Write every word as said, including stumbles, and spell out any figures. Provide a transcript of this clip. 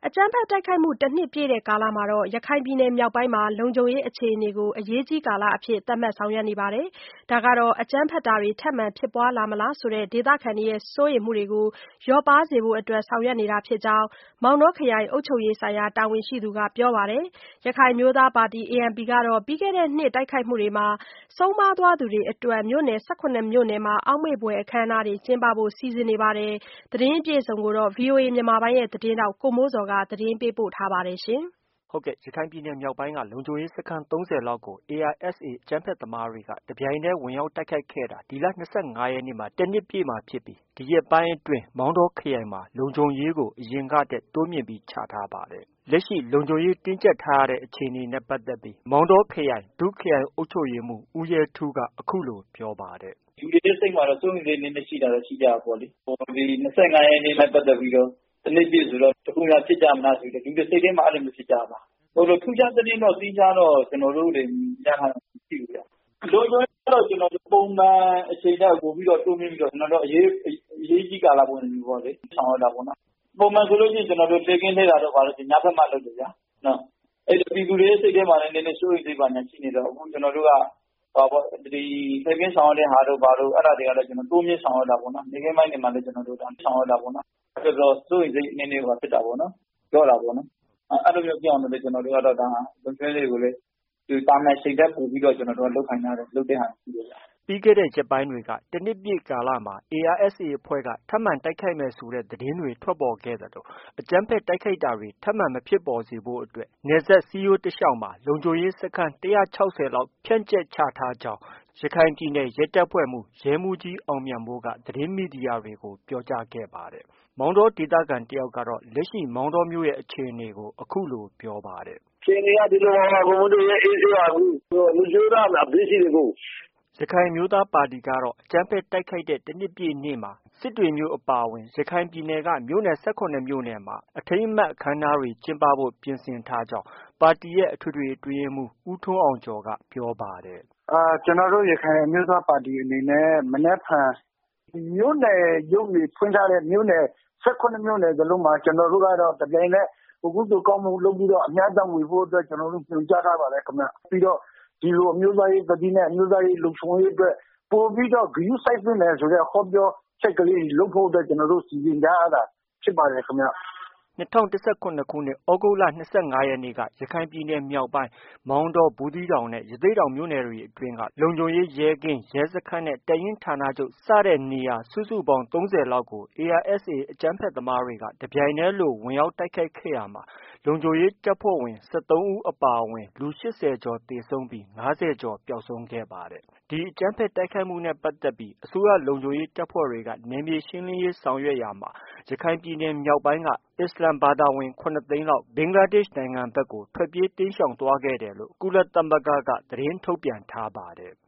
အကြမ်းဖက်တိုက်ခိုက်မှုတနှစ်ပြည့်တဲ့ကာလမှာရခိုင်ပြည်နယ်မြောက်ပိုင်းမှာလုံခြုံရေးအခြေအနေကိုအရေးကြီးကာလအဖြစ်သတ်မှတ်ဆောင်ရွက်နေပါတယ်။ဒါကတော့အကြမ်းဖက်တာတွေထပ်မံဖြစ်ပွားလာမလားဆိုတဲ့ဒေသခံတွေရဲ့စိုးရိမ်မှုတွေကိုလျော့ပါးစေဖို့အတွက်ဆောင်ရွက်နေတာဖြစ်ကြောင်းမောင်တောခရိုင်အုပ်ချုပ်ရေးဆိုင်ရာတာဝန်ရှိသူကပြောပါတယ်။ရခိုင်အမျိုးသားပါတီ A N P ကတော့ပြီးခဲ့တဲ့နှစ်တိုက်ခိုက်မှုတွေမှာဆုံးပါးသွားသူတွေအတွက်မြို့နယ်၁၇မြို့နယ်မှာအောက်မေ့ဖွယ်အခမ်းအနားတွေကျင်းပဖို့စီစဉ်နေပါတယ်။သတင်းအပြည့်အစုံကိုတော့ ဗွီအိုအေမြန်မာပိုင်းရဲ့သတင်းထောက်ကိုမိုးဇော်ကသတင်းပေးပို့ထားပါတယ်။ဟုတ်ကဲ့ရခိုင်ပြည်နယ်မြောက်ပိုင်းကလုံခြုံရေးစခန်းသုံးဆယ်လောက်ကို A R S A အကြမ်းဖက်သမားတွေကတပြိုင်တည်းဝင်ရောက်တိုက်ခိုက်ခဲ့တာဒီလ၂၅ရက်နေ့မှာတနှစ်ပြည့်မှာဖြစ်ပြီးဒီရက်ပိုင်းအတွင်းမောင်တောခရိုင်မှာလုံခြုံရေးကိုအရင်ကထက်တိုးမြှင့်ပြီးချထားပါတယ်။လက်ရှိလုံခြုံရေးတင်းကျပ်ထားရတဲ့အခြေအနေနဲ့ပတ်သက်ပြီးမောင်တောခရိုင်ဒုခရိုင်အုပ်ချုပ်ရေးမှူးဦးရဲထူးကအခုလိုပြောပါတယ်။လူတွေစိတ်မှာတော့စိုးရိမ်စိတ်နည်းနည်းရှိတာတော့ရှိကြတာပေါ့လေ။ဟိုဒီ၂၅ရက်နေ့နဲ့ပတ်သက်ပြီးတော့တနေ့ပြည့်ဆိုတော့တခုများဖြစ်ကြမလားဆိုတော့ဒီစိတ်ထဲမှာအဲ့လိုမျိုးဖြစ်ကြပါဟိုလိုထူးခြားသတင်းတော့သိကြတော့ကျွန်တော်တို့တွေရထားတာရှိဘူးဗျ။လုံခြုံရေးတော့ကျွန်တော်တို့ပုံမှန်အချိန်တက်ပို့ပြီးတော့တိုးမြင့်ပြီးတော့ကျွန်တော်တို့အရေးအရေးကြီးကာလပုံစံမျိုးပေါ့လေဆောင်ရတာပေါ့နော်။ပုံမှန်ဆိုလို့ရှိရင်ကျွန်တော်တို့တေကင်းထဲတာတော့ပါလို့ညဘက်မှလုပ်တယ်ဗျာ။နော်အဲ့ဒီပြည်သူတွေစိတ်ထဲမှာလည်းနည်းနည်းစိုးရိမ်စိတ်ပါညာရှိနေတော့အခုကျွန်တော်တို့ကဟောပေါ့ဒီတေကင်းဆောင်ရတဲ့ဟာတို့ဘာလို့အဲ့ဒါတွေကလည်းကျွန်တော်တိုးမြင့်ဆောင်ရတာပေါ့နော်။နေကင်းပိုင်းတွေမှာလည်းကျွန်တော်တို့ဒါဆောင်ရတာပေါ့နော်။အဲ့တော့စိုးရိမ်စိတ်နည်းနည်းပါဖြစ်တာပေါ့နော်။ပြောတာပေါ့နော်။အဲ့လိုမျိုးပြောင်းလို့ကျွန်တော်တို့ကတော့ဒါလုံခြုံရေးတွေကိုလည်းဒီတာမန်ချိန်တက်ပို့ပြီးတော့ကျွန်တော်တို့လောက်ခိုင်းရတယ်လုပ်တဲ့ဟာရှိတယ်ဗျ။ပြီးခဲ့တဲ့ရက်ပိုင်းတွေကတနှစ်ပြည့်ကာလမှာ A R S A အဖွဲ့ကထပ်မံတိုက်ခိုက်မယ်ဆိုတဲ့သတင်းတွေထွက်ပေါ်ခဲ့သလိုအကြမ်းဖက်တိုက်ခိုက်တာတွေထပ်မံမဖြစ်ပေါ်စေဖို့အတွက်နယ်စပ်စည်းရိုးတလျှောက်မှာလုံခြုံရေးစခန်း၁၆၀လောက်ဖြန့်ကျက်ချထားကြောင်းရခိုင်ပြည်နယ်ရဲတပ်ဖွဲ့မှူးရဲမှူးကြီးအောင်မြတ်မိုးကသတင်းမီဒီယာတွေကိုပြောကြားခဲ့ပါတယ်။မောင်တောဒေသခံတယောက်ကတော့လက်ရှိမောင်တောမြို့ရဲ့အခြေအနေကိုအခုလိုပြောပါတယ်။အခြေအနေကဒီလိုပါဘုံတို့ရဲ့အေးအေးပါဘူး။လူကျိုးတာအပြီးရှိတယ်ကိုရခိုင်မျိုးသားပါတီကတော့အကြမ်းဖက်တိုက်ခိုက်တဲ့တနှစ်ပြည့်နေ့မှာစစ်တွေမြို့အပါအဝင်ရခိုင်ပြည်နယ်ကမြို့နယ်၁၇မြို့နယ်မှာအထိမ်းအမှတ်အခမ်းအနားတွေကျင်းပဖို့ပြင်ဆင်ထားကြောင်းပါတီရဲ့အထွေထွေအတွင်းရေးမှူးဦးထွန်းအောင်ကျော်ကပြောပါတယ်။အာကျွန်တော်တို့ရခိုင်အမျိုးသားပါတီအနေနဲ့မနက်ဖြန်မြို့နယ်ရုံးတွေဖွင့်ထားတဲ့မြို့နယ်၁၇မြို့နယ်စလုံးမှာကျွန်တော်တို့ကတော့တပြိုင်တည်းအခုတို့ကောင်းမှုလုပ်ပြီးတော့အများတန်းဝေဖို့အတွက်ကျွန်တော်တို့ညွှန်ကြားထားပါတယ်ခင်ဗျ။ပြီးတော့ဒီလိုအမျိုးသားရေးတတိနဲ့အမျိုးသားရေးလုံခြုံရေးအတွက်ပို့ပြီးတော့ဂရုစိုက်နေတယ်ဆိုတဲ့ဟောပြောချက်ကလေးလုပ်ဖို့အတွက်ကျွန်တော်တို့စီစဉ်ကြရတာဖြစ်ပါတယ်ခင်ဗျ။၂၀၁၇ခုနှစ်သြဂုတ်လ၂၅ရက်နေ့ကရခိုင်ပြည်နယ်မြောက်ပိုင်းမောင်တော၊ဘူးသီးတောင်နဲ့ရသေ့တောင်မြို့နယ်တွေအတွင်းကလုံခြုံရေးရဲကင်း၊ရဲစခန်းနဲ့တပ်ရင်းဌာနချုပ်စတဲ့နေရာစုစုပေါင်းသုံးဆယ်လောက်ကို A R S A အကြမ်းဖက်သမားတွေကတပြိုင်တည်းလိုဝင်ရောက်တိုက်ခိုက်ခဲ့ရာမှာလုံခြုံရေးတပ်ဖွဲ့ဝင်၁၃ဦးအပါအဝင်လူ၈၀ကျော်သေဆုံးပြီး၅၀ကျော်ပျောက်ဆုံးခဲ့ပါတယ်။ဒီအကြမ်းဖက်တိုက်ခိုက်မှုနဲ့ပတ်သက်ပြီးအစိုးရလုံခြုံရေးတပ်ဖွဲ့တွေကနယ်မြေရှင်းလင်းရေးဆောင်ရွက်ရာမှာရခိုင်ပြည်နယ်မြောက်ပိုင်းကအစ္စလာမ်ဘာသာဝင်၇သိန်းလောက်ဘင်္ဂလားဒေ့ရှ်နိုင်ငံဘက်ကိုထွက်ပြေးတိမ်းရှောင်သွားခဲ့တယ်လို့ကုလသမဂ္ဂကသတင်းထုတ်ပြန်ထားပါတယ်။